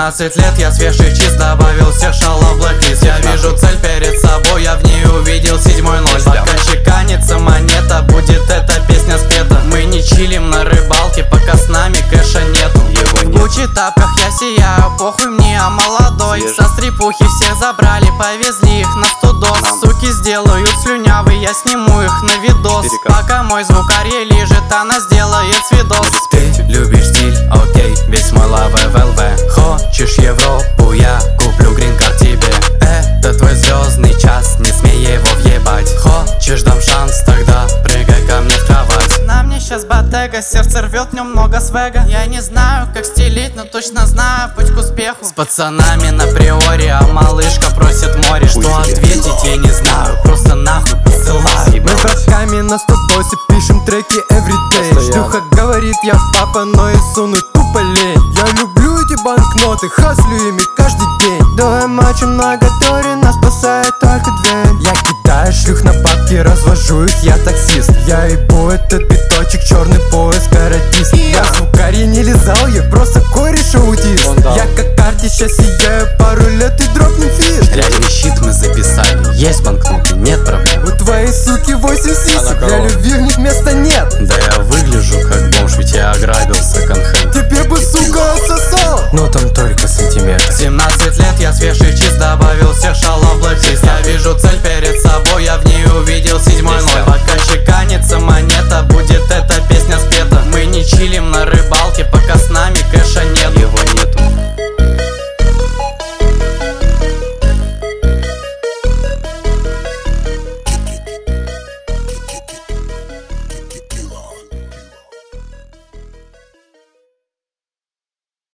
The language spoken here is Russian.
17 лет, я свежий чист, добавил всех шалов блэклист. Я вижу цель перед собой, я в ней увидел 7-0. Пока чеканится монета, будет эта песня спета. Мы не чилим на рыбалке, пока с нами кэша нету. В Гуччи тапках я сияю, похуй мне, а молодой. Со стрипухи всех забрали, повезли их на 100 доз. Суки сделают слюнявый, я сниму их на видос. Пока мой звукарь ей лежит, она сделает видос. Ты любишь стиль, окей, весь мой лавэ в ЛВ. Хочешь Европу, я куплю грин-карт тебе. Это твой звездный час, не смей его въебать. Хочешь дам шанс, тогда прыгай ко мне в кровать. На мне сейчас ботега, сердце рвет, в нем много свега. Я не знаю, как стилить, но точно знаю путь к успеху. С пацанами на приоре, а малышка просит море. Что ответить, я не знаю, просто нахуй посылаю. Мы с братками на 100 пишем треки everyday. Шлюха говорит, я папа, но и сунуть тупо лень. Я люблю эти банкноты, хаслю ими каждый день. Двое мачо многотори, нас спасает только дверь. Я кидаю шлюх на бабки, развожу их, я таксист. Я ебу этот биточек, черный пояс, каратист. Я звукарь, не лизал, я просто кореш аутист. Я как карте, сейчас сияю, пару лет и дропнем фиш. Реальный щит мы записали, есть банкноты, нет проблем. У твоей суки 8 сисек, для любви в них места нет. Да я выгляжу как бомж, ведь я ограбил секонд-хенд. Тебе бы, сука, отсосал. Но там